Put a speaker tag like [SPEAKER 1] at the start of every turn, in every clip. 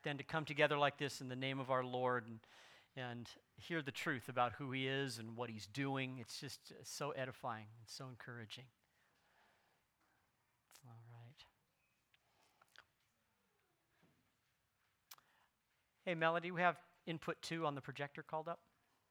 [SPEAKER 1] than to come together like this in the name of our Lord and hear the truth about who He is and what He's doing. It's just so edifying and so encouraging. All right. Hey, Melody, we have input 2 on the projector called up.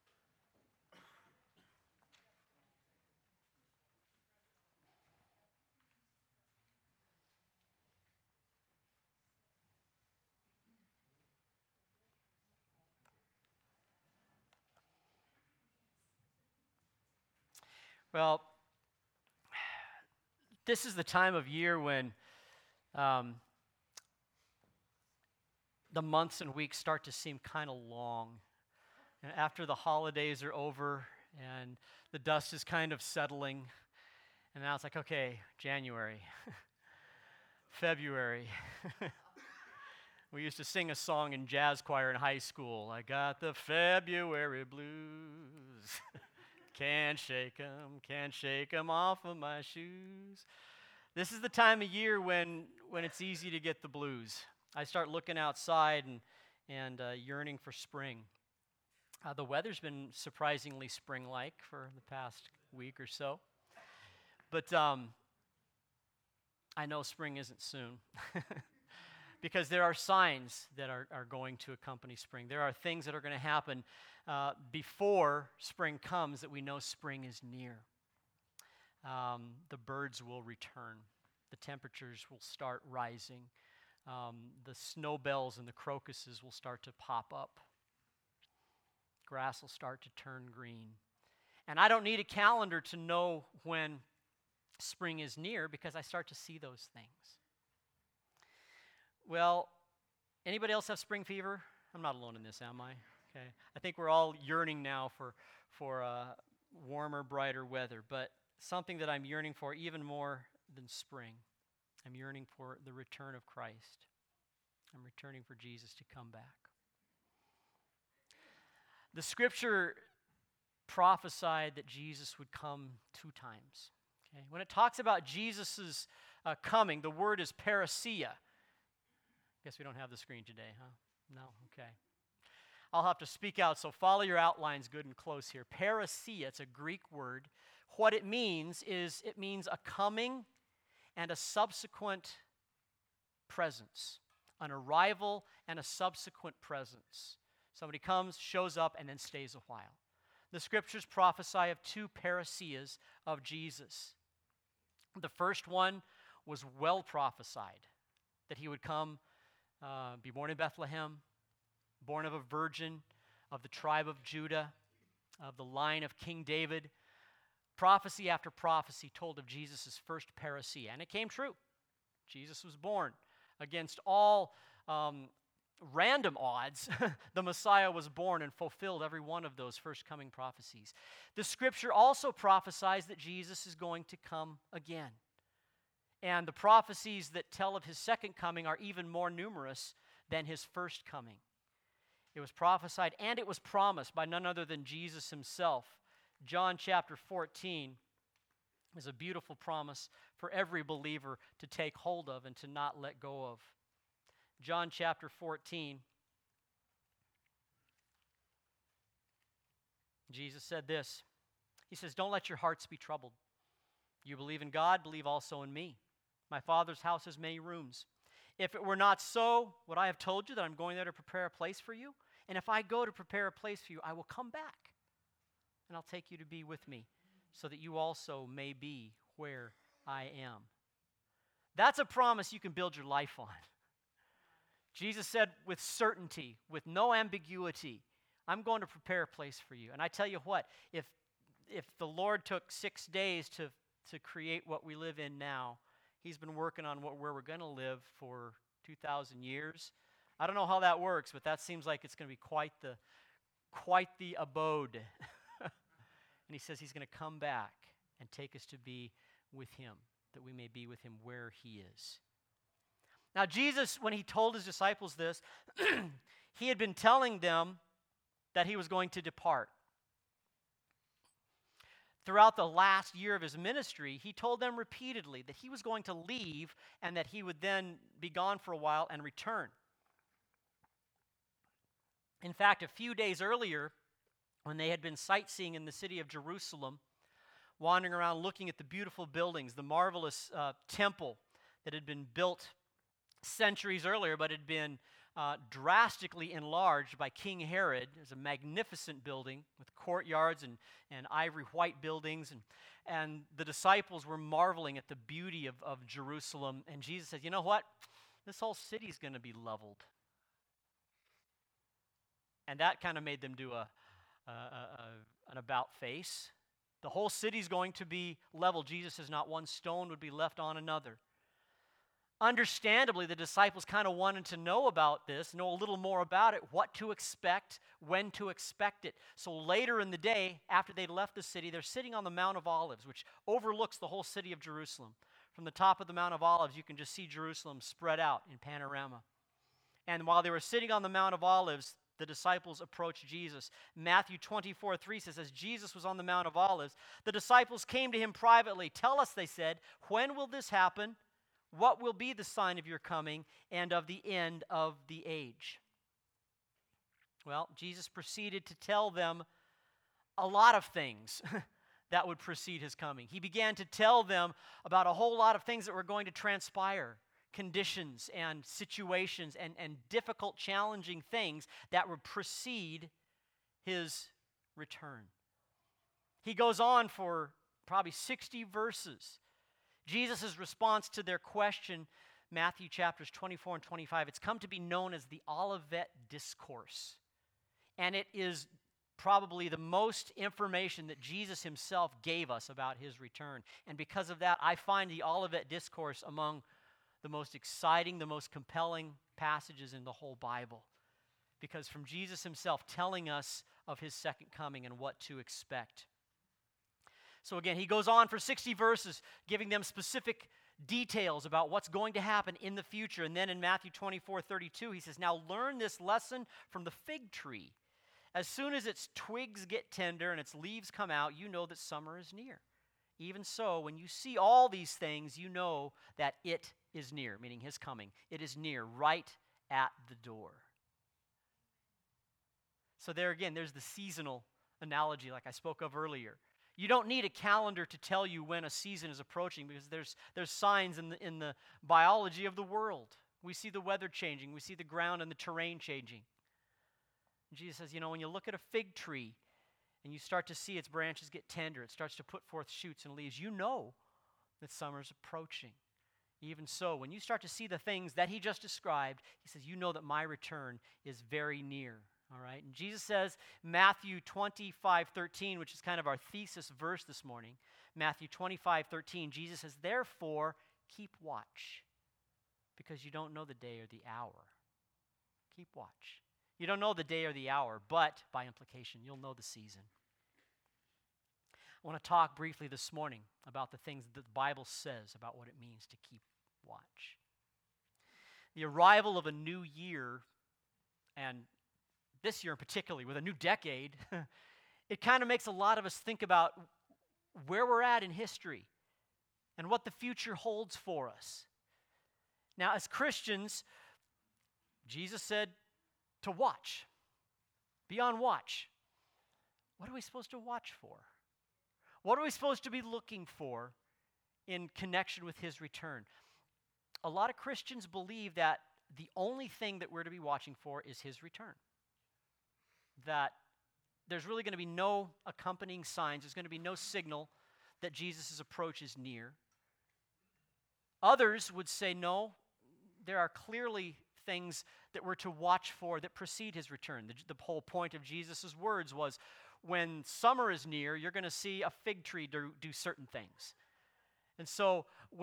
[SPEAKER 1] Well, this is the time of year when the months and weeks start to seem kind of long. And after the holidays are over and the dust is kind of settling, and now it's like, okay, January, February. We used to sing a song in jazz choir in high school. I got the February blues. Can't shake 'em off of my shoes. This is the time of year when it's easy to get the blues. I start looking outside and yearning for spring. The weather's been surprisingly spring-like for the past week or so. But I know spring isn't soon. Because there are signs that are going to accompany spring. There are things that are going to happen before spring comes that we know spring is near. The birds will return. The temperatures will start rising. The snowbells and the crocuses will start to pop up. Grass will start to turn green. And I don't need a calendar to know when spring is near because I start to see those things. Well, anybody else have spring fever? I'm not alone in this, am I? Okay. I think we're all yearning now for warmer, brighter weather, but something that I'm yearning for even more than spring. I'm yearning for the return of Christ. I'm returning for Jesus to come back. The scripture prophesied that Jesus would come 2 times. Okay? When it talks about Jesus' coming, the word is parousia. Guess we don't have the screen today, huh? No? Okay. I'll have to speak out, so follow your outlines good and close here. Parousia, it's a Greek word. What it means is it means a coming and a subsequent presence, an arrival and a subsequent presence. Somebody comes, shows up, and then stays a while. The scriptures prophesy of 2 parousias of Jesus. The first one was well prophesied, that he would come, be born in Bethlehem, born of a virgin, of the tribe of Judah, of the line of King David. Prophecy after prophecy told of Jesus' first parousia, and it came true. Jesus was born. Against all random odds, the Messiah was born and fulfilled every one of those first coming prophecies. The scripture also prophesies that Jesus is going to come again. And the prophecies that tell of his second coming are even more numerous than his first coming. It was prophesied and it was promised by none other than Jesus himself. John chapter 14 is a beautiful promise for every believer to take hold of and to not let go of. John chapter 14, Jesus said this. He says, "Don't let your hearts be troubled. You believe in God, believe also in me. My Father's house has many rooms. If it were not so, would I have told you that I'm going there to prepare a place for you? And if I go to prepare a place for you, I will come back, and I'll take you to be with me, so that you also may be where I am." That's a promise you can build your life on. Jesus said with certainty, with no ambiguity, I'm going to prepare a place for you. And I tell you what, if the Lord took 6 days to create what we live in now, he's been working on where we're going to live for 2,000 years. I don't know how that works, but that seems like it's going to be quite the abode. And he says he's going to come back and take us to be with him, that we may be with him where he is. Now, Jesus, when he told his disciples this, he had been telling them that he was going to depart. Throughout the last year of his ministry, he told them repeatedly that he was going to leave and that he would then be gone for a while and return. In fact, a few days earlier, when they had been sightseeing in the city of Jerusalem, wandering around looking at the beautiful buildings, the marvelous temple that had been built centuries earlier, but had been drastically enlarged by King Herod. It was a magnificent building with courtyards and ivory white buildings. And the disciples were marveling at the beauty of Jerusalem. And Jesus said, you know what? This whole city is going to be leveled. And that kind of made them do an about face. The whole city's going to be leveled. Jesus says not one stone would be left on another. Understandably, the disciples kind of wanted to know about this, know a little more about it, what to expect, when to expect it. So later in the day, after they left the city, they're sitting on the Mount of Olives, which overlooks the whole city of Jerusalem. From the top of the Mount of Olives, you can just see Jerusalem spread out in panorama. And while they were sitting on the Mount of Olives, the disciples approached Jesus. Matthew 24:3 says, as Jesus was on the Mount of Olives, the disciples came to him privately. Tell us, they said, when will this happen? What will be the sign of your coming and of the end of the age? Well, Jesus proceeded to tell them a lot of things that would precede his coming. He began to tell them about a whole lot of things that were going to transpire, conditions and situations and difficult, challenging things that would precede his return. He goes on for probably 60 verses. Jesus' response to their question, Matthew chapters 24 and 25, it's come to be known as the Olivet Discourse. And it is probably the most information that Jesus himself gave us about his return. And because of that, I find the Olivet Discourse among the most exciting, the most compelling passages in the whole Bible. Because from Jesus himself telling us of his second coming and what to expect. So again, he goes on for 60 verses, giving them specific details about what's going to happen in the future. And then in Matthew 24:32, he says, now learn this lesson from the fig tree. As soon as its twigs get tender and its leaves come out, you know that summer is near. Even so, when you see all these things, you know that it is near, meaning his coming. It is near, right at the door. So there again, there's the seasonal analogy like I spoke of earlier. You don't need a calendar to tell you when a season is approaching because there's signs in the biology of the world. We see the weather changing. We see the ground and the terrain changing. And Jesus says, when you look at a fig tree and you start to see its branches get tender, it starts to put forth shoots and leaves, you know that summer's approaching. Even so, when you start to see the things that he just described, he says, you know that my return is very near. All right, and Jesus says, Matthew 25:13, which is kind of our thesis verse this morning, Matthew 25:13, Jesus says, therefore, keep watch, because you don't know the day or the hour. Keep watch. You don't know the day or the hour, but by implication, you'll know the season. I want to talk briefly this morning about the things that the Bible says about what it means to keep watch. The arrival of a new year, and this year in particular, with a new decade, it kind of makes a lot of us think about where we're at in history and what the future holds for us. Now, as Christians, Jesus said to watch, be on watch. What are we supposed to watch for? What are we supposed to be looking for in connection with his return? A lot of Christians believe that the only thing that we're to be watching for is his return. That there's really going to be no accompanying signs. There's going to be no signal that Jesus' approach is near. Others would say, no, there are clearly things that we're to watch for that precede his return. The whole point of Jesus' words was, when summer is near, you're going to see a fig tree do certain things. And so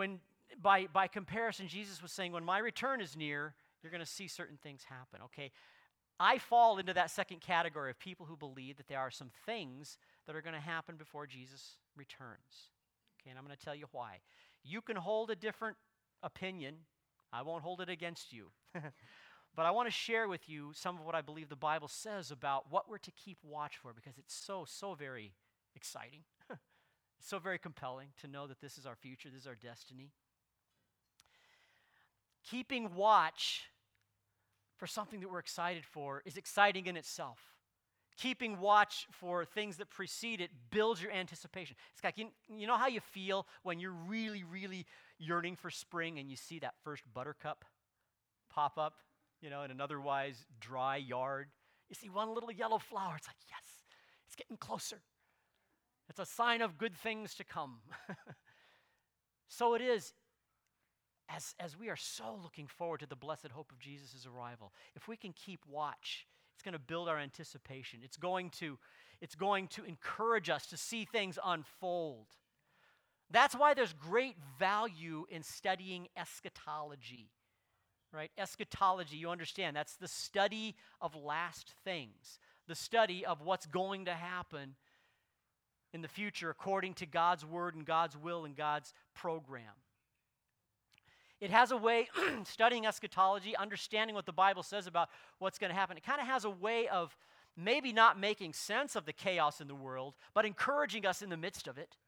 [SPEAKER 1] by comparison, Jesus was saying, when my return is near, you're going to see certain things happen, okay? I fall into that second category of people who believe that there are some things that are going to happen before Jesus returns. Okay, and I'm going to tell you why. You can hold a different opinion. I won't hold it against you. But I want to share with you some of what I believe the Bible says about what we're to keep watch for, because it's so very exciting. It's so very compelling to know that this is our future, this is our destiny. Keeping watch for something that we're excited for is exciting in itself. Keeping watch for things that precede it builds your anticipation. It's like, you know how you feel when you're really, really yearning for spring and you see that first buttercup pop up, in an otherwise dry yard? You see one little yellow flower. It's like, yes, it's getting closer. It's a sign of good things to come. So it is, as we are so looking forward to the blessed hope of Jesus' arrival, if we can keep watch, it's going to build our anticipation. It's going to encourage us to see things unfold. That's why there's great value in studying eschatology, right? Eschatology, you understand, that's the study of last things, the study of what's going to happen in the future according to God's word and God's will and God's program. It has a way, studying eschatology, understanding what the Bible says about what's going to happen, it kind of has a way of maybe not making sense of the chaos in the world, but encouraging us in the midst of it.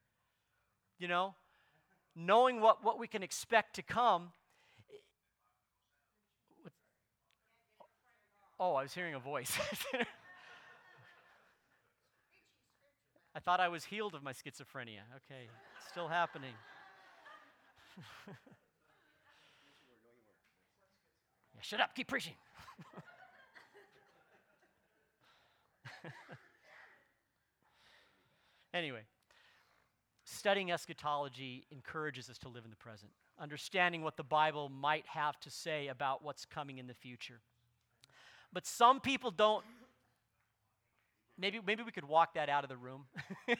[SPEAKER 1] Knowing what we can expect to come. Oh, I was hearing a voice. I thought I was healed of my schizophrenia. Okay, it's still happening. Yeah, shut up, keep preaching. Anyway, studying eschatology encourages us to live in the present, understanding what the Bible might have to say about what's coming in the future. But some people don't. Maybe we could walk that out of the room.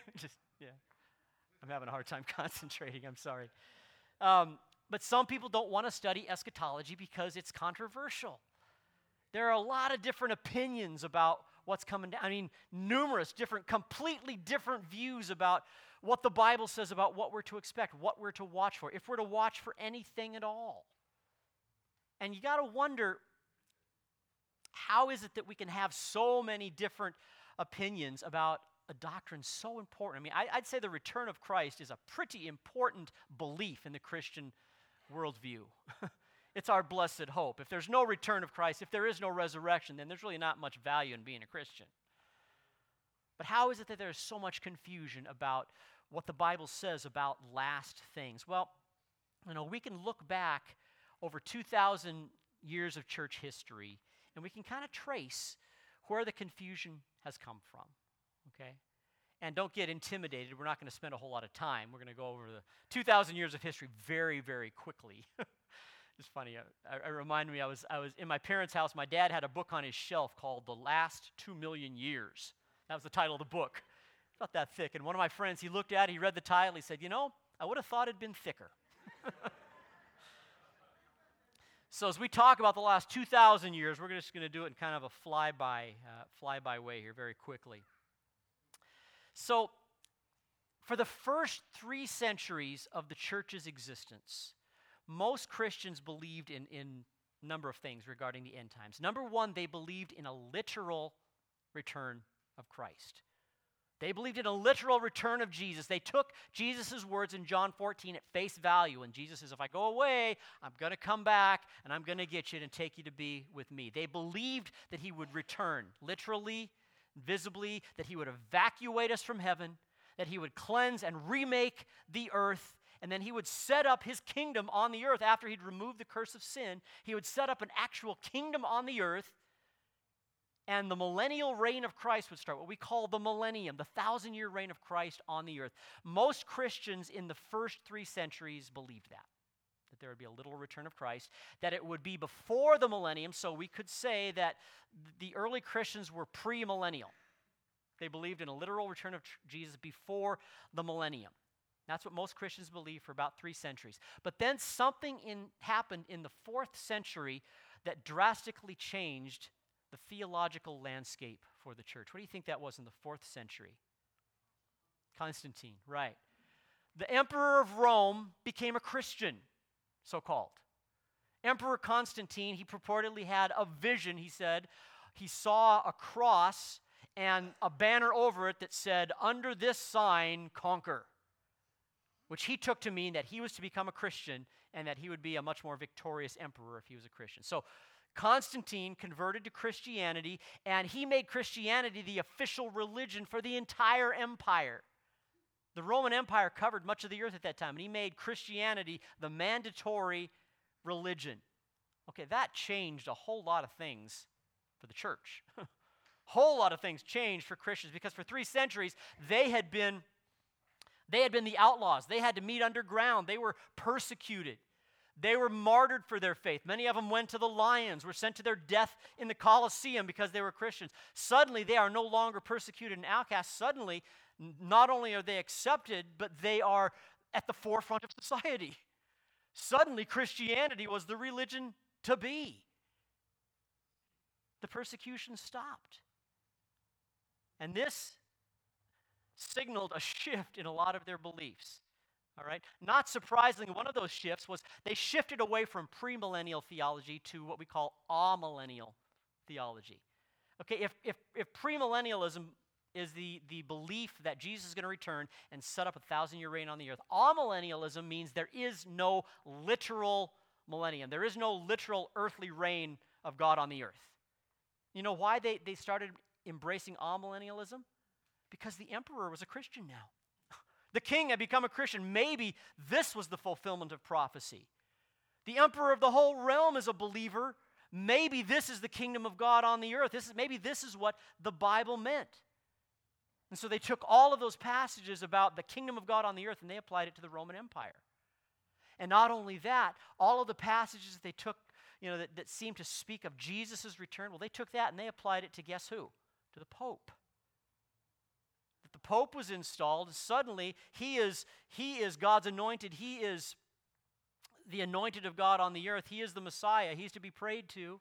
[SPEAKER 1] I'm having a hard time concentrating. I'm sorry. But some people don't want to study eschatology because it's controversial. There are a lot of different opinions about what's coming down. I mean, numerous different, completely different views about what the Bible says about what we're to expect, what we're to watch for, if we're to watch for anything at all. And you got to wonder, how is it that we can have so many different opinions about a doctrine so important? I mean, I'd say the return of Christ is a pretty important belief in the Christian worldview. It's our blessed hope. If there's no return of Christ, if there is no resurrection, then there's really not much value in being a Christian. But how is it that there's so much confusion about what the Bible says about last things? Well, we can look back over 2,000 years of church history, and we can kind of trace where the confusion has come from, okay? And don't get intimidated. We're not going to spend a whole lot of time. We're going to go over the 2,000 years of history very, very quickly. It's funny. I remind me, I was in my parents' house. My dad had a book on his shelf called The Last 2 Million Years. That was the title of the book. Not that thick. And one of my friends, he looked at it, he read the title, he said, I would have thought it'd been thicker. So as we talk about the last 2,000 years, we're just going to do it in kind of a flyby way here very quickly. So for the first 3 centuries of the church's existence, most Christians believed in a number of things regarding the end times. Number one, they believed in a literal return of Christ. They believed in a literal return of Jesus. They took Jesus' words in John 14 at face value. And Jesus says, if I go away, I'm going to come back, and I'm going to get you and take you to be with me. They believed that he would return, literally, visibly, that he would evacuate us from heaven, that he would cleanse and remake the earth, and then he would set up his kingdom on the earth after he'd removed the curse of sin. He would set up an actual kingdom on the earth, and the millennial reign of Christ would start, what we call the millennium, the 1,000-year reign of Christ on the earth. Most Christians in the first 3 centuries believed that there would be a literal return of Christ, that it would be before the millennium, so we could say that the early Christians were pre-millennial. They believed in a literal return of Jesus before the millennium. That's what most Christians believed for about 3 centuries. But then something happened in the 4th century that drastically changed the theological landscape for the church. What do you think that was in the 4th century? Constantine, right. The emperor of Rome became a Christian, so-called. Emperor Constantine, he purportedly had a vision, he said. He saw a cross and a banner over it that said, under this sign, conquer, which he took to mean that he was to become a Christian and that he would be a much more victorious emperor if he was a Christian. So Constantine converted to Christianity, and he made Christianity the official religion for the entire empire. The Roman Empire covered much of the earth at that time, and he made Christianity the mandatory religion. Okay, that changed a whole lot of things for the church. Whole lot of things changed for Christians, because for 3 centuries they had been the outlaws. They had to meet underground. They were persecuted. They were martyred for their faith. Many of them went to the lions, were sent to their death in the Colosseum because they were Christians. Suddenly, they are no longer persecuted and outcast. Suddenly, not only are they accepted, but they are at the forefront of society. Suddenly, Christianity was the religion to be. The persecution stopped. And this signaled a shift in a lot of their beliefs. All right? Not surprisingly, one of those shifts was they shifted away from premillennial theology to what we call amillennial theology. Okay, if premillennialism is the belief that Jesus is going to return and set up a 1,000-year reign on the earth, amillennialism means there is no literal millennium. There is no literal earthly reign of God on the earth. You know why they started embracing amillennialism? Because the emperor was a Christian now. The king had become a Christian. Maybe this was the fulfillment of prophecy. The emperor of the whole realm is a believer. Maybe this is the kingdom of God on the earth. Maybe this is what the Bible meant. And so they took all of those passages about the kingdom of God on the earth and they applied it to the Roman Empire. And not only that, all of the passages that they took, that seemed to speak of Jesus' return, well, they took that and they applied it to guess who? To the Pope. The Pope was installed. Suddenly, he is God's anointed. He is the anointed of God on the earth. He is the Messiah. He's to be prayed to.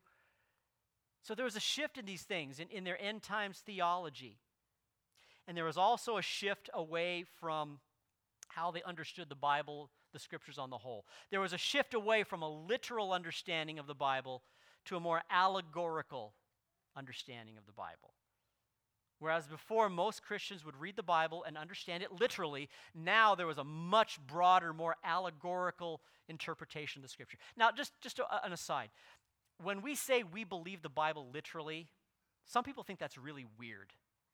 [SPEAKER 1] So there was a shift in these things, in their end times theology. And there was also a shift away from how they understood the Bible, the Scriptures on the whole. There was a shift away from a literal understanding of the Bible to a more allegorical understanding of the Bible. Whereas before, most Christians would read the Bible and understand it literally, now there was a much broader, more allegorical interpretation of the Scripture. Now, just an aside. When we say we believe the Bible literally, some people think that's really weird.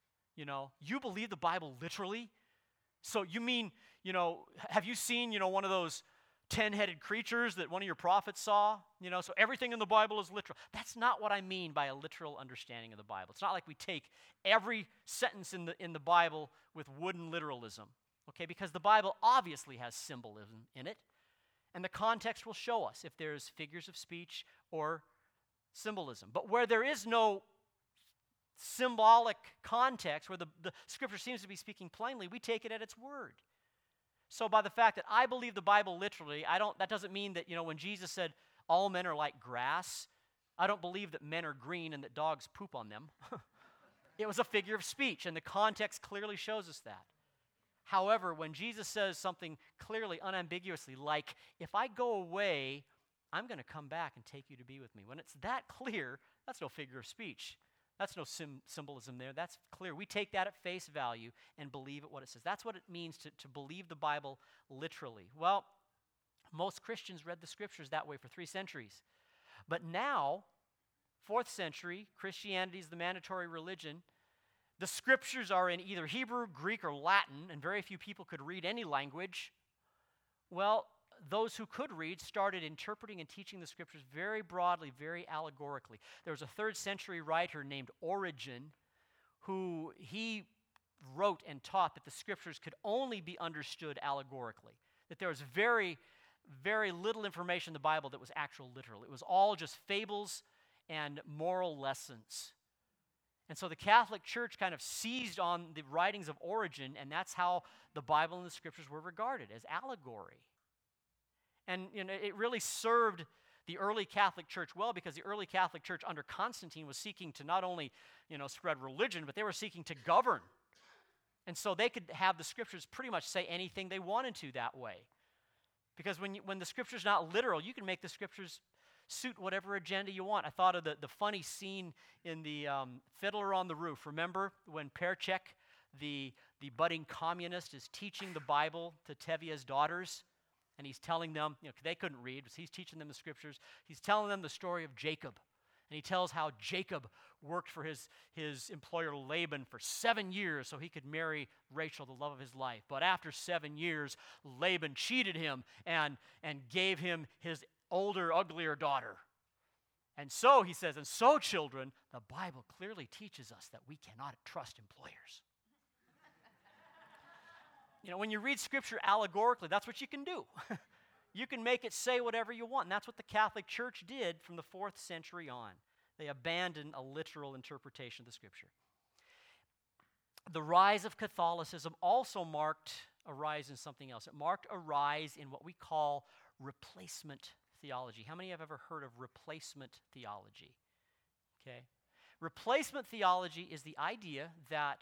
[SPEAKER 1] You believe the Bible literally? So you mean, have you seen, one of those 10-headed creatures that one of your prophets saw? So everything in the Bible is literal. That's not what I mean by a literal understanding of the Bible. It's not like we take every sentence in the Bible with wooden literalism, okay? Because the Bible obviously has symbolism in it, and the context will show us if there's figures of speech or symbolism. But where there is no symbolic context, where the Scripture seems to be speaking plainly, we take it at its word. So by the fact that I believe the Bible literally, that doesn't mean that, when Jesus said all men are like grass, I don't believe that men are green and that dogs poop on them. It was a figure of speech, and the context clearly shows us that. However, when Jesus says something clearly, unambiguously, like, if I go away, I'm going to come back and take you to be with me. When it's that clear, that's no figure of speech. That's no symbolism there. That's clear. We take that at face value and believe it what it says. That's what it means to believe the Bible literally. Well, most Christians read the Scriptures that way for 3 centuries. But now, 4th century, Christianity is the mandatory religion. The Scriptures are in either Hebrew, Greek, or Latin, and very few people could read any language. Well, those who could read started interpreting and teaching the Scriptures very broadly, very allegorically. There was a 3rd century writer named Origen who he wrote and taught that the Scriptures could only be understood allegorically, that there was very, very little information in the Bible that was actual literal. It was all just fables and moral lessons. And so the Catholic Church kind of seized on the writings of Origen, and that's how the Bible and the Scriptures were regarded, as allegory. And it really served the early Catholic Church well, because the early Catholic Church under Constantine was seeking to not only spread religion, but they were seeking to govern. And so they could have the Scriptures pretty much say anything they wanted to that way. Because when the Scripture's not literal, you can make the Scriptures suit whatever agenda you want. I thought of the funny scene in the Fiddler on the Roof. Remember when Perchek, the budding communist, is teaching the Bible to Tevia's daughters? And he's telling them, they couldn't read, but he's teaching them the Scriptures. He's telling them the story of Jacob. And he tells how Jacob worked for his employer Laban for 7 years so he could marry Rachel, the love of his life. But after 7 years, Laban cheated him and gave him his older, uglier daughter. And so, he says, and so, children, the Bible clearly teaches us that we cannot trust employers. When you read Scripture allegorically, that's what you can do. You can make it say whatever you want, and that's what the Catholic Church did from the 4th century on. They abandoned a literal interpretation of the Scripture. The rise of Catholicism also marked a rise in something else. It marked a rise in what we call replacement theology. How many have ever heard of replacement theology? Okay. Replacement theology is the idea that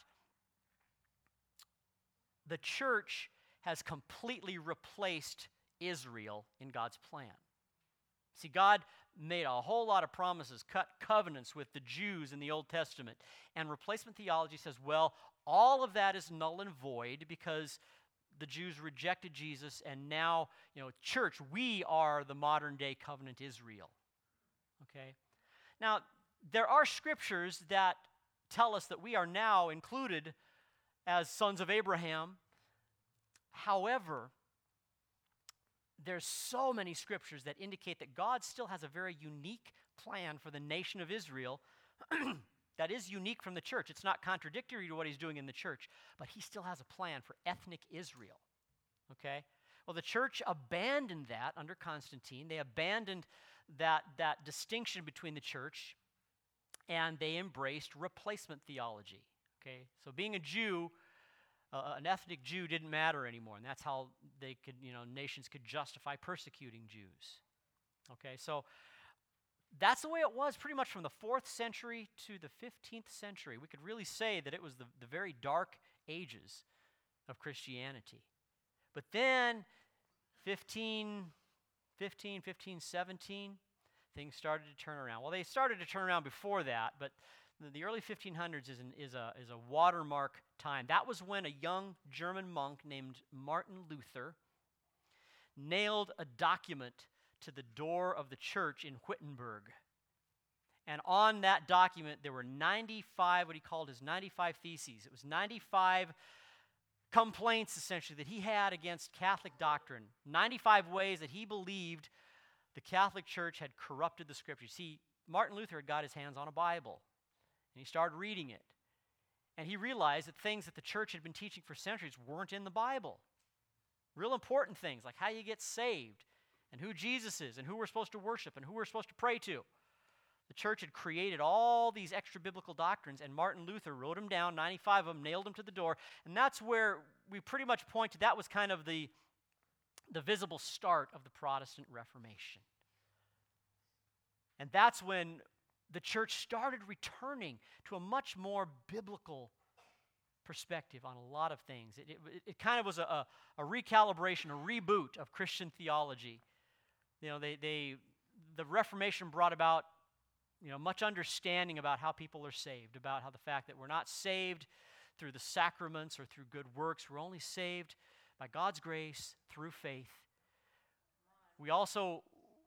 [SPEAKER 1] the church has completely replaced Israel in God's plan. See, God made a whole lot of promises, cut covenants with the Jews in the Old Testament. And replacement theology says, well, all of that is null and void because the Jews rejected Jesus, and now, church, we are the modern day covenant Israel. Okay? Now, there are scriptures that tell us that we are now included as sons of Abraham. However, there's so many scriptures that indicate that God still has a very unique plan for the nation of Israel that is unique from the church. It's not contradictory to what he's doing in the church, but he still has a plan for ethnic Israel. Okay? Well, the church abandoned that under Constantine. They abandoned that distinction between the church, and they embraced replacement theology. Okay? So being a Jew, an ethnic Jew didn't matter anymore, and that's how they could, nations could justify persecuting Jews. Okay, so that's the way it was pretty much from the 4th century to the 15th century. We could really say that it was the very dark ages of Christianity. But then 1517, things started to turn around. Well, they started to turn around before that, but the early 1500s is a watermark time. That was when a young German monk named Martin Luther nailed a document to the door of the church in Wittenberg. And on that document, there were 95, what he called his 95 theses. It was 95 complaints, essentially, that he had against Catholic doctrine. 95 ways that he believed the Catholic Church had corrupted the Scriptures. See, Martin Luther had got his hands on a Bible. And he started reading it. And he realized that things that the church had been teaching for centuries weren't in the Bible. Real important things like how you get saved and who Jesus is and who we're supposed to worship and who we're supposed to pray to. The church had created all these extra biblical doctrines, and Martin Luther wrote them down, 95 of them, nailed them to the door. And that's where we pretty much point to, that was kind of the visible start of the Protestant Reformation. And that's when the church started returning to a much more biblical perspective on a lot of things. It kind of was a recalibration, a reboot of Christian theology. The Reformation brought about much understanding about how people are saved, about how the fact that we're not saved through the sacraments or through good works. We're only saved by God's grace through faith. We also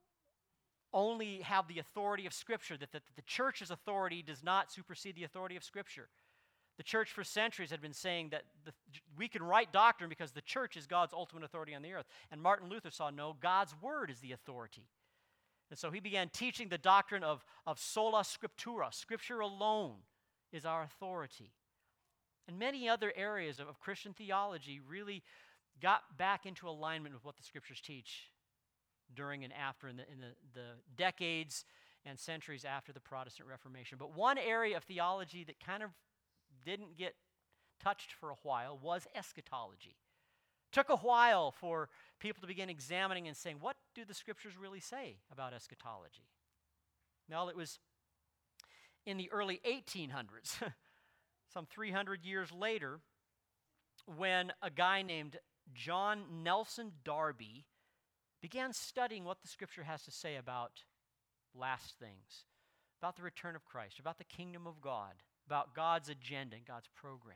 [SPEAKER 1] only have the authority of Scripture, that the church's authority does not supersede the authority of Scripture. The church for centuries had been saying that we can write doctrine because the church is God's ultimate authority on the earth. And Martin Luther saw, no, God's word is the authority. And so he began teaching the doctrine of sola scriptura. Scripture alone is our authority. And many other areas of Christian theology really got back into alignment with what the Scriptures teach during and after, in the decades and centuries after the Protestant Reformation. But one area of theology that kind of didn't get touched for a while was eschatology. Took a while for people to begin examining and saying, what do the Scriptures really say about eschatology? Well, it was in the early 1800s, some 300 years later, when a guy named John Nelson Darby began studying what the Scripture has to say about last things, about the return of Christ, about the kingdom of God, about God's agenda and God's program.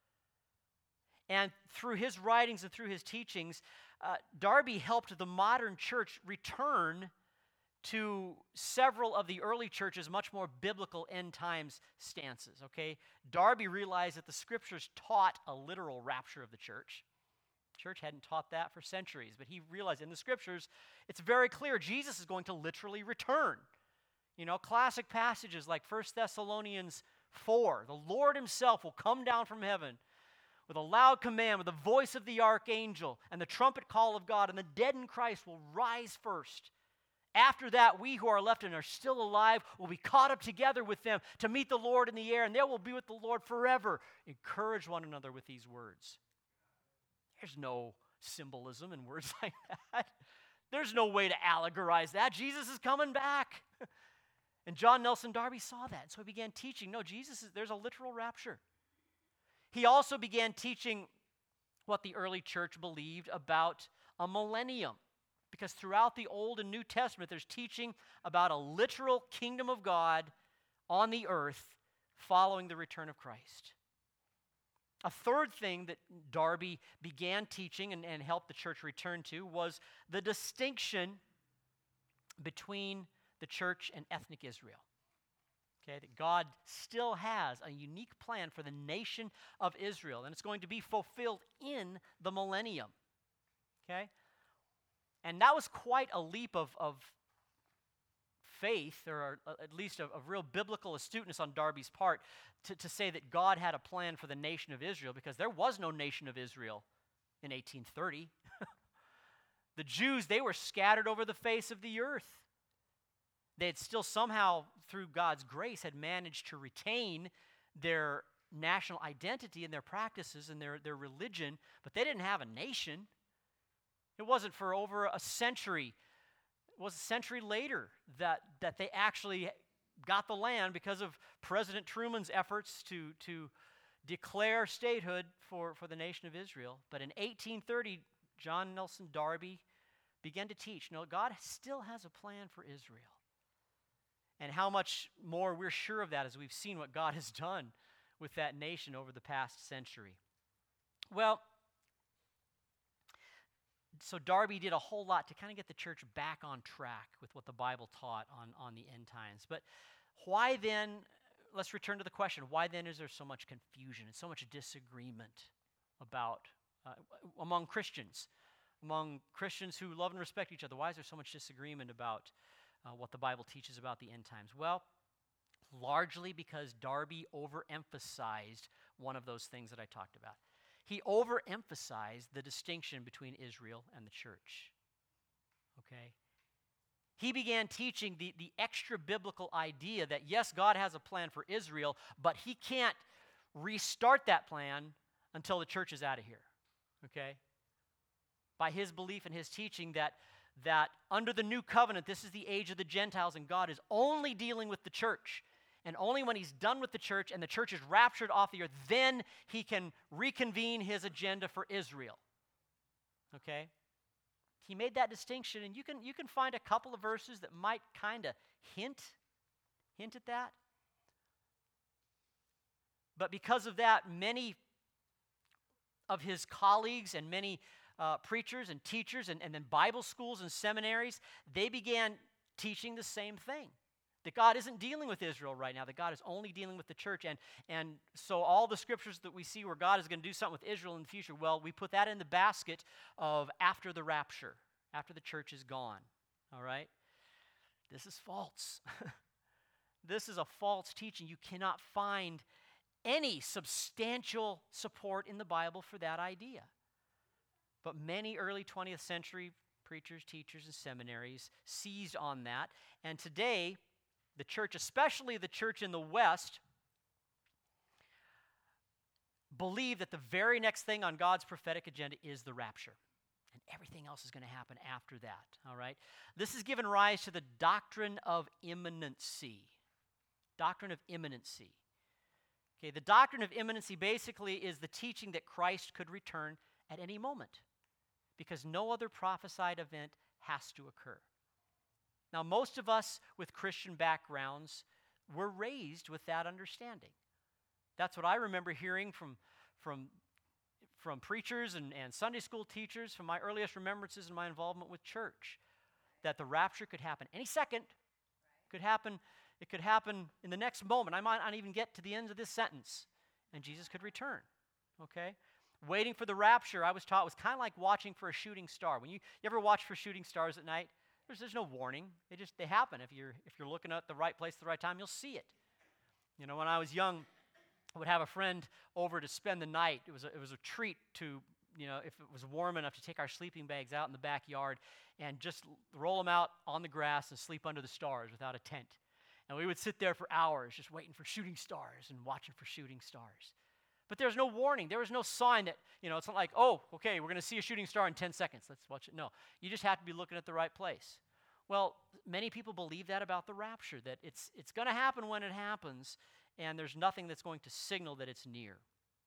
[SPEAKER 1] And through his writings and through his teachings, Darby helped the modern church return to several of the early churches much more biblical end times stances, okay? Darby realized that the scriptures taught a literal rapture of the church. The church hadn't taught that for centuries, but he realized in the scriptures, it's very clear Jesus is going to literally return. You know, classic passages like 1 Thessalonians 4, the Lord himself will come down from heaven with a loud command, with the voice of the archangel and the trumpet call of God, and the dead in Christ will rise first. After that, we who are left and are still alive will be caught up together with them to meet the Lord in the air, and they will be with the Lord forever. Encourage one another with these words. There's no symbolism in words like that. There's no way to allegorize that. Jesus is coming back. And John Nelson Darby saw that, so he began teaching, no, there's a literal rapture. He also began teaching what the early church believed about a millennium. Because throughout the Old and New Testament, there's teaching about a literal kingdom of God on the earth following the return of Christ. A third thing that Darby began teaching and helped the church return to was the distinction between the church and ethnic Israel. Okay, that God still has a unique plan for the nation of Israel, and it's going to be fulfilled in the millennium. Okay? And that was quite a leap of faith, or at least of real biblical astuteness on Darby's part, to say that God had a plan for the nation of Israel, because there was no nation of Israel in 1830. The Jews, they were scattered over the face of the earth. They had still somehow, through God's grace, had managed to retain their national identity and their practices and their religion, but they didn't have a nation. It wasn't for over a century. It was a century later that they actually got the land because of President Truman's efforts to declare statehood for the nation of Israel. But in 1830, John Nelson Darby began to teach, no, God still has a plan for Israel. And how much more we're sure of that as we've seen what God has done with that nation over the past century. Well, so Darby did a whole lot to kind of get the church back on track with what the Bible taught on the end times. But why then, let's return to the question, why then is there so much confusion and so much disagreement about, among Christians who love and respect each other? Why is there so much disagreement about what the Bible teaches about the end times? Well, largely because Darby overemphasized one of those things that I talked about. He overemphasized the distinction between Israel and the church. Okay? He began teaching the extra biblical idea that, yes, God has a plan for Israel, but he can't restart that plan until the church is out of here. Okay? By his belief and his teaching that under the new covenant, this is the age of the Gentiles, and God is only dealing with the church. And only when he's done with the church and the church is raptured off the earth, then he can reconvene his agenda for Israel. Okay? He made that distinction, and you can find a couple of verses that might kind of hint at that. But because of that, many of his colleagues and many preachers and teachers and then Bible schools and seminaries, they began teaching the same thing. That God isn't dealing with Israel right now, that God is only dealing with the church. And so all the scriptures that we see where God is going to do something with Israel in the future, well, we put that in the basket of after the rapture, after the church is gone. All right? This is false. This is a false teaching. You cannot find any substantial support in the Bible for that idea. But many early 20th century preachers, teachers, and seminaries seized on that. And today, the church, especially the church in the West, believe that the very next thing on God's prophetic agenda is the rapture. And everything else is going to happen after that, all right? This has given rise to the doctrine of imminency. Doctrine of imminency. Okay, the doctrine of imminency basically is the teaching that Christ could return at any moment because no other prophesied event has to occur. Now, most of us with Christian backgrounds were raised with that understanding. That's what I remember hearing from preachers and Sunday school teachers from my earliest remembrances and my involvement with church. that the rapture could happen any second. It could happen in the next moment. I might not even get to the end of this sentence, and Jesus could return. Okay? Waiting for the rapture, I was taught, was kind of like watching for a shooting star. When you ever watch for shooting stars at night, there's no warning. They happen. If you're looking at the right place at the right time, you'll see it. You know, when I was young, I would have a friend over to spend the night. It was a treat to, you know, if it was warm enough, to take our sleeping bags out in the backyard and just roll them out on the grass and sleep under the stars without a tent. And we would sit there for hours just waiting for shooting stars and watching for shooting stars. But there's no warning. There was no sign that, you know, it's not like, oh, okay, we're going to see a shooting star in 10 seconds. Let's watch it. No, you just have to be looking at the right place. Well, many people believe that about the rapture, that it's going to happen when it happens, and there's nothing that's going to signal that it's near.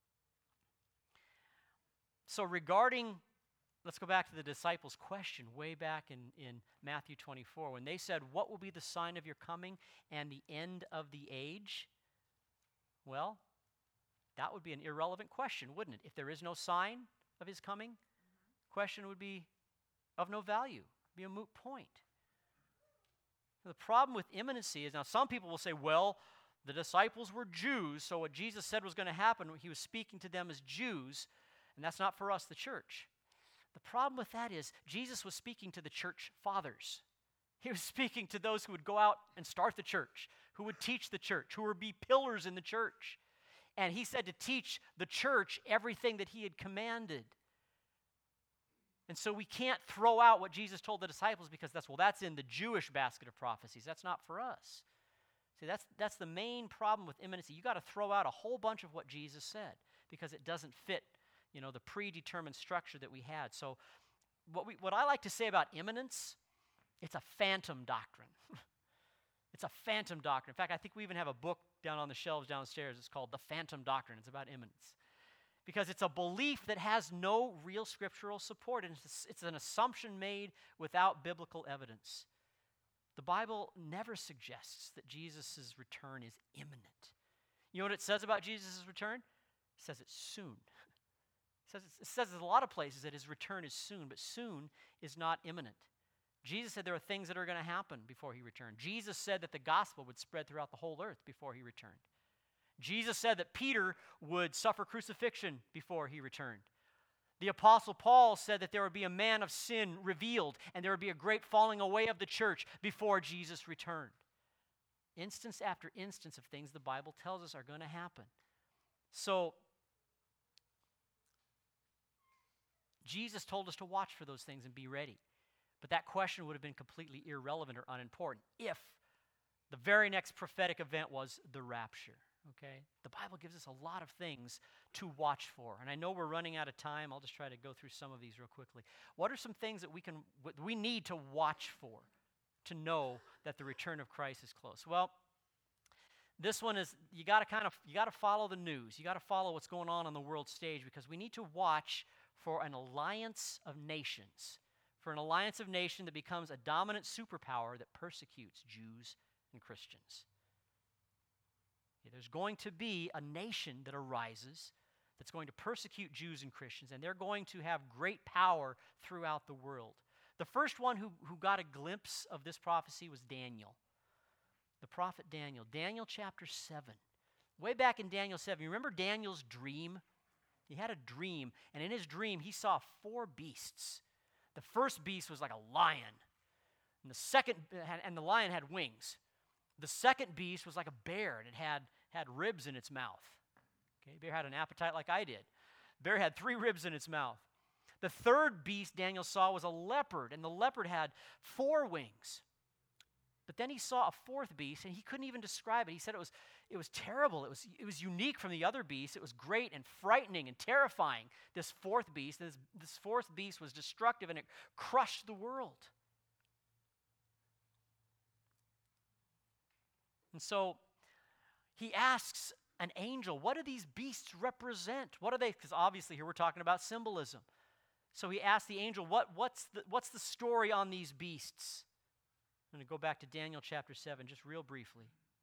[SPEAKER 1] So let's go back to the disciples' question way back in Matthew 24, when they said, what will be the sign of your coming and the end of the age? Well, that would be an irrelevant question, wouldn't it? If there is no sign of his coming, question would be of no value, be a moot point. The problem with imminency is, now some people will say, well, the disciples were Jews, so what Jesus said was going to happen, he was speaking to them as Jews, and that's not for us, the church. The problem with that is Jesus was speaking to the church fathers. He was speaking to those who would go out and start the church, who would teach the church, who would be pillars in the church. And he said to teach the church everything that he had commanded. And so we can't throw out what Jesus told the disciples because that's in the Jewish basket of prophecies. That's not for us. See, that's the main problem with imminency. You got to throw out a whole bunch of what Jesus said because it doesn't fit, you know, the predetermined structure that we had. So what I like to say about imminence, it's a phantom doctrine. It's a phantom doctrine. In fact, I think we even have a book down on the shelves downstairs. It's called The Phantom Doctrine. It's about imminence. Because it's a belief that has no real scriptural support, and it's an assumption made without biblical evidence. The Bible never suggests that Jesus' return is imminent. You know what it says about Jesus' return? It says it's soon. It says in a lot of places that his return is soon, but soon is not imminent. Jesus said there are things that are going to happen before he returned. Jesus said that the gospel would spread throughout the whole earth before he returned. Jesus said that Peter would suffer crucifixion before he returned. The Apostle Paul said that there would be a man of sin revealed, and there would be a great falling away of the church before Jesus returned. Instance after instance of things the Bible tells us are going to happen. So, Jesus told us to watch for those things and be ready. But that question would have been completely irrelevant or unimportant if the very next prophetic event was the rapture. Okay? The Bible gives us a lot of things to watch for. And I know we're running out of time. I'll just try to go through some of these real quickly. What are some things that we need to watch for to know that the return of Christ is close? Well, this one is you got to follow the news. You got to follow what's going on the world stage, because we need to watch for an alliance of nations. For an alliance of nations that becomes a dominant superpower that persecutes Jews and Christians. There's going to be a nation that arises that's going to persecute Jews and Christians, and they're going to have great power throughout the world. The first one who got a glimpse of this prophecy was Daniel, the prophet Daniel. Daniel chapter 7. Way back in Daniel 7, you remember Daniel's dream? He had a dream, and in his dream he saw 4 beasts. The first beast was like a lion, and the lion had wings. The second beast was like a bear, and it had ribs in its mouth. Okay, bear had an appetite like I did. Bear had 3 ribs in its mouth. The third beast Daniel saw was a leopard, and the leopard had 4 wings. But then he saw a 4th beast, and he couldn't even describe it. He said it was terrible. It was unique from the other beasts. It was great and frightening and terrifying, this 4th beast. This 4th beast was destructive, and it crushed the world. And so he asks an angel, what do these beasts represent? What are they? Because obviously here we're talking about symbolism. So he asked the angel, what's the story on these beasts? I'm going to go back to Daniel chapter 7 just real briefly.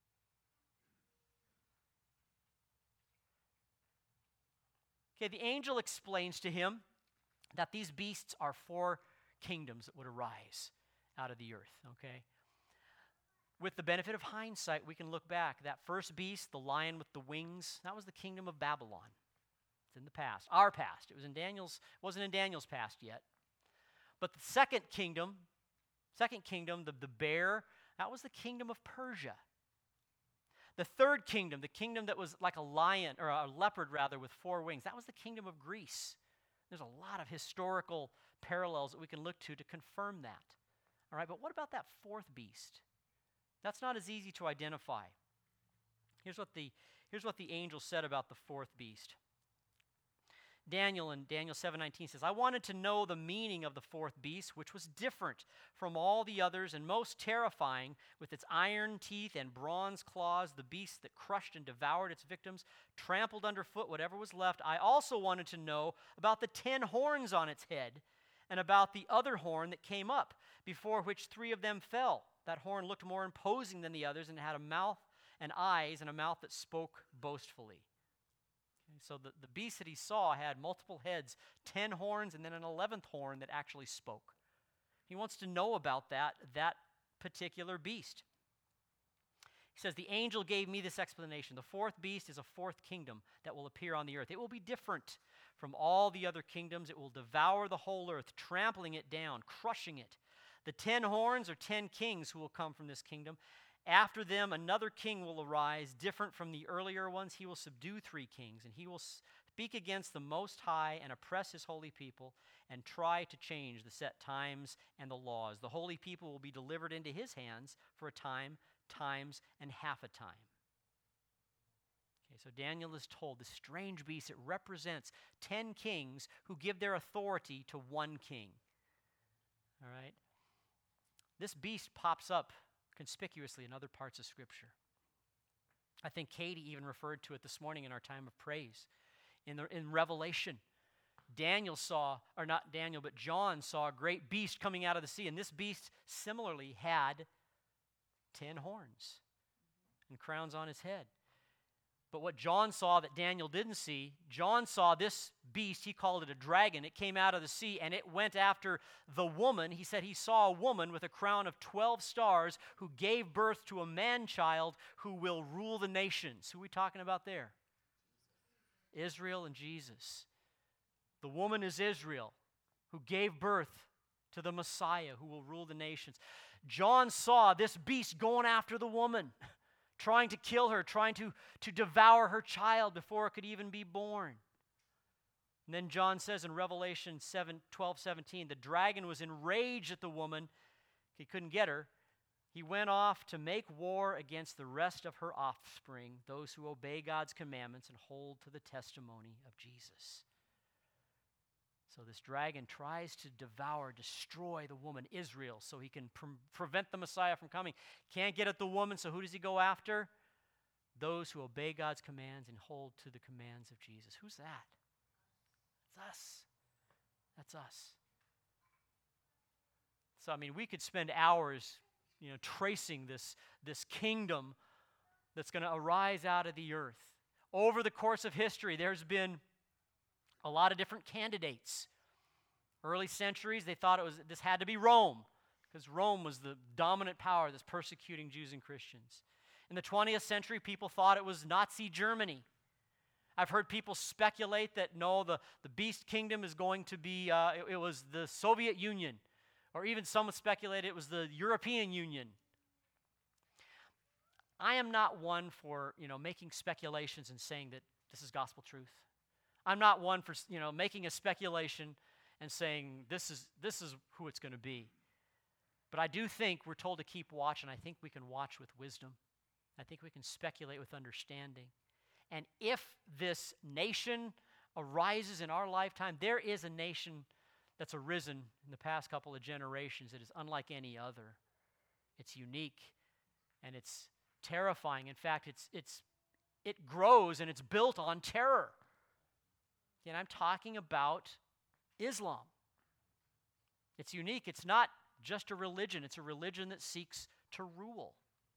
[SPEAKER 1] Okay, the angel explains to him that these beasts are 4 kingdoms that would arise. out of the earth, okay? With the benefit of hindsight, we can look back. That first beast, the lion with the wings, that was the kingdom of Babylon. It's in the past, our past. It wasn't in Daniel's past yet. But the second kingdom, the bear, that was the kingdom of Persia. The third kingdom, the kingdom that was like a lion, or a leopard rather, with 4 wings, that was the kingdom of Greece. There's a lot of historical parallels that we can look to confirm that. All right, but what about that fourth beast? That's not as easy to identify. Here's what the angel said about the fourth beast. Daniel in Daniel 7:19 says, I wanted to know the meaning of the fourth beast, which was different from all the others and most terrifying, with its iron teeth and bronze claws, the beast that crushed and devoured its victims, trampled underfoot whatever was left. I also wanted to know about the 10 horns on its head and about the other horn that came up, before which 3 of them fell. That horn looked more imposing than the others and had a mouth and eyes and a mouth that spoke boastfully. So the beast that he saw had multiple heads, 10 horns, and then an 11th horn that actually spoke. He wants to know about that particular beast. He says, the angel gave me this explanation. The fourth beast is a fourth kingdom that will appear on the earth. It will be different from all the other kingdoms. It will devour the whole earth, trampling it down, crushing it. The 10 horns are 10 kings who will come from this kingdom. After them, another king will arise, different from the earlier ones. He will subdue 3 kings, and he will speak against the Most High and oppress his holy people and try to change the set times and the laws. The holy people will be delivered into his hands for a time, times, and half a time. Okay, so Daniel is told the strange beast, it represents 10 kings who give their authority to one king. All right? This beast pops up conspicuously in other parts of Scripture. I think Katie even referred to it this morning in our time of praise. In Revelation, John saw a great beast coming out of the sea, and this beast similarly had 10 horns and crowns on his head. But what John saw that Daniel didn't see, John saw this beast, he called it a dragon. It came out of the sea and it went after the woman. He said he saw a woman with a crown of 12 stars who gave birth to a man-child who will rule the nations. Who are we talking about there? Israel and Jesus. The woman is Israel, who gave birth to the Messiah who will rule the nations. John saw this beast going after the woman, trying to kill her, trying to devour her child before it could even be born. And then John says in Revelation 12:17, the dragon was enraged at the woman. He couldn't get her. He went off to make war against the rest of her offspring, those who obey God's commandments and hold to the testimony of Jesus. So this dragon tries to destroy the woman, Israel, so he can prevent the Messiah from coming. Can't get at the woman, so who does he go after? Those who obey God's commands and hold to the commands of Jesus. Who's that? It's us. That's us. So, we could spend hours, tracing this kingdom that's going to arise out of the earth. Over the course of history, there's been a lot of different candidates. Early centuries, they thought this had to be Rome, because Rome was the dominant power that's persecuting Jews and Christians. In the 20th century, people thought it was Nazi Germany. I've heard people speculate that no, the beast kingdom is going to be, it was the Soviet Union, or even some would speculate it was the European Union. I am not one for, making speculations and saying that this is gospel truth. I'm not one for, making a speculation and saying this is who it's going to be. But I do think we're told to keep watch, and I think we can watch with wisdom. I think we can speculate with understanding. And if this nation arises in our lifetime, there is a nation that's arisen in the past couple of generations that is unlike any other. It's unique, and it's terrifying. In fact, it grows, and it's built on terror. And I'm talking about Islam. It's unique. It's not just a religion. It's a religion that seeks to rule.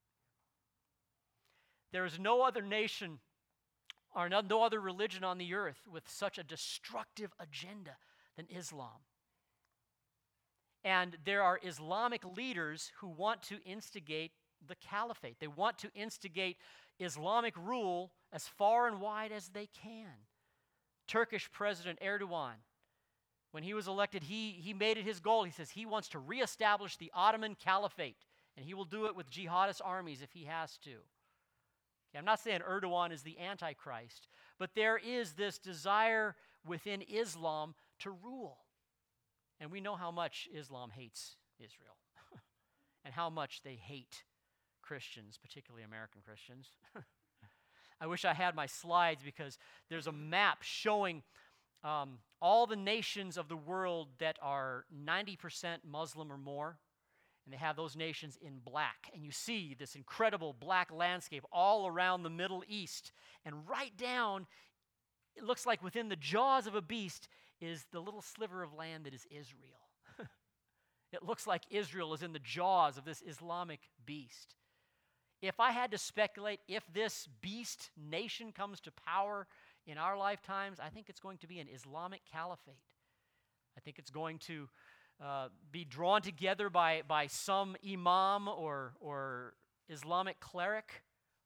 [SPEAKER 1] There is no other nation or no other religion on the earth with such a destructive agenda than Islam. And there are Islamic leaders who want to instigate the caliphate. They want to instigate Islamic rule as far and wide as they can. Turkish President Erdogan, when he was elected, he made it his goal. He says he wants to reestablish the Ottoman Caliphate, and he will do it with jihadist armies if he has to. Okay, I'm not saying Erdogan is the Antichrist, but there is this desire within Islam to rule. And we know how much Islam hates Israel and how much they hate Christians, particularly American Christians. I wish I had my slides because there's a map showing all the nations of the world that are 90% Muslim or more, and they have those nations in black. And you see this incredible black landscape all around the Middle East. And right down, it looks like within the jaws of a beast is the little sliver of land that is Israel. It looks like Israel is in the jaws of this Islamic beast. If I had to speculate, if this beast nation comes to power in our lifetimes, I think it's going to be an Islamic caliphate. I think it's going to be drawn together by some imam or Islamic cleric.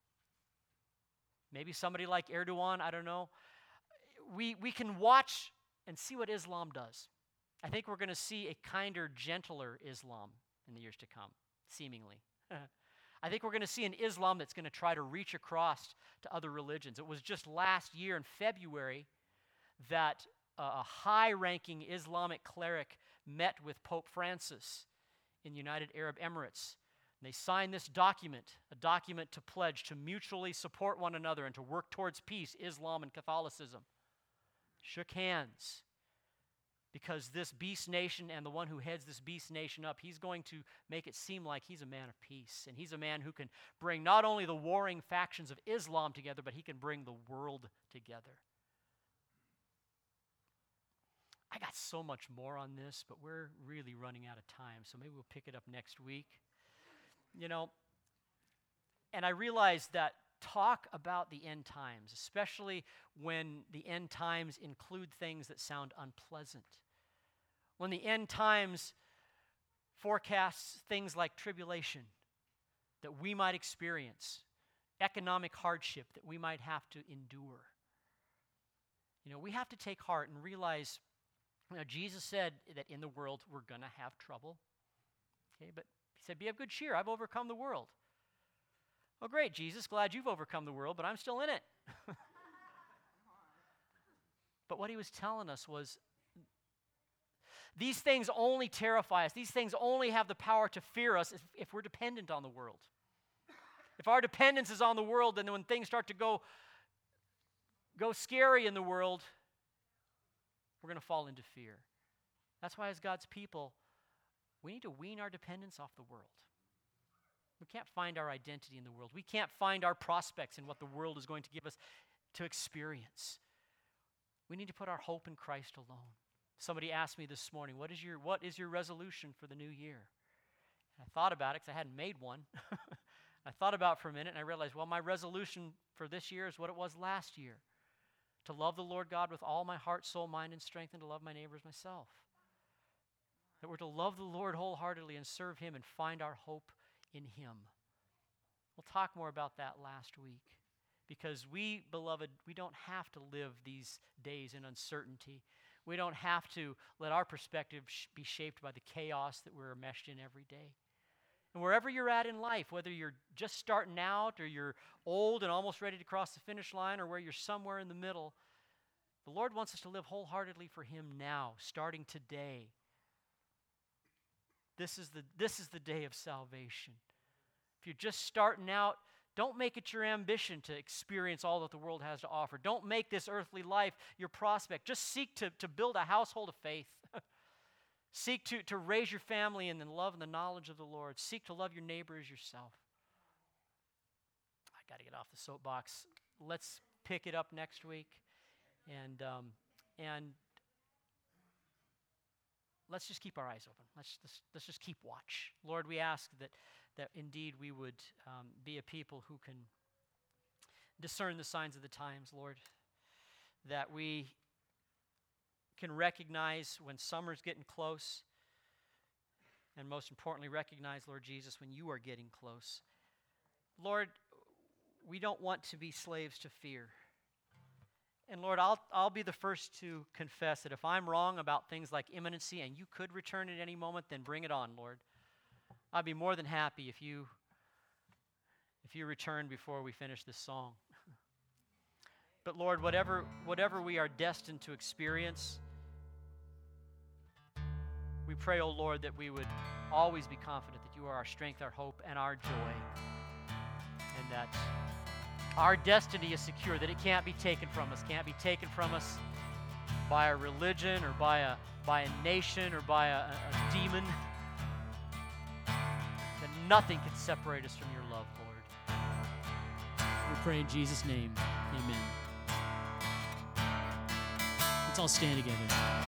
[SPEAKER 1] Maybe somebody like Erdogan, I don't know. We can watch and see what Islam does. I think we're going to see a kinder, gentler Islam in the years to come, seemingly. I think we're going to see an Islam that's going to try to reach across to other religions. It was just last year in February that a high-ranking Islamic cleric met with Pope Francis in the United Arab Emirates. And they signed this document, a document to pledge to mutually support one another and to work towards peace, Islam and Catholicism. Shook hands. Because this beast nation and the one who heads this beast nation up, he's going to make it seem like he's a man of peace. And he's a man who can bring not only the warring factions of Islam together, but he can bring the world together. I got so much more on this, but we're really running out of time, so maybe we'll pick it up next week. You know, and I realize that talk about the end times, especially when the end times include things that sound unpleasant. When the end times forecasts things like tribulation that we might experience, economic hardship that we might have to endure. You know, we have to take heart and realize, you know, Jesus said that in the world we're going to have trouble. Okay, but he said, be of good cheer, I've overcome the world. Oh, great, Jesus, glad you've overcome the world, but I'm still in it. But what he was telling us was, these things only terrify us. These things only have the power to fear us if we're dependent on the world. If our dependence is on the world, then when things start to go scary in the world, we're going to fall into fear. That's why as God's people, we need to wean our dependence off the world. We can't find our identity in the world. We can't find our prospects in what the world is going to give us to experience. We need to put our hope in Christ alone. Somebody asked me this morning, what is your resolution for the new year? And I thought about it because I hadn't made one. I thought about it for a minute and I realized, well, my resolution for this year is what it was last year. To love the Lord God with all my heart, soul, mind, and strength, and to love my neighbor as myself. That we're to love the Lord wholeheartedly and serve Him and find our hope in Him. We'll talk more about that last week. Because we, beloved, we don't have to live these days in uncertainty. We don't have to let our perspective be shaped by the chaos that we're enmeshed in every day. And wherever you're at in life, whether you're just starting out or you're old and almost ready to cross the finish line or where you're somewhere in the middle, the Lord wants us to live wholeheartedly for Him now, starting today. This is the day of salvation. If you're just starting out, don't make it your ambition to experience all that the world has to offer. Don't make this earthly life your prospect. Just seek to build a household of faith. Seek to raise your family in the love and the knowledge of the Lord. Seek to love your neighbor as yourself. I got to get off the soapbox. Let's pick it up next week. And let's just keep our eyes open. Let's just keep watch. Lord, we ask that indeed we would be a people who can discern the signs of the times, Lord. That we can recognize when summer's getting close, And most importantly, recognize, Lord Jesus, when you are getting close. Lord, we don't want to be slaves to fear. And Lord, I'll be the first to confess that if I'm wrong about things like imminency and you could return at any moment, then bring it on, Lord. I'd be more than happy if you return before we finish this song. But Lord, whatever we are destined to experience, we pray, oh Lord, that we would always be confident that you are our strength, our hope, and our joy, and that our destiny is secure, that it can't be taken from us, by a religion or by a nation or by a demon, that nothing can separate us from your love, Lord. We pray in Jesus' name, amen. Let's all stand together.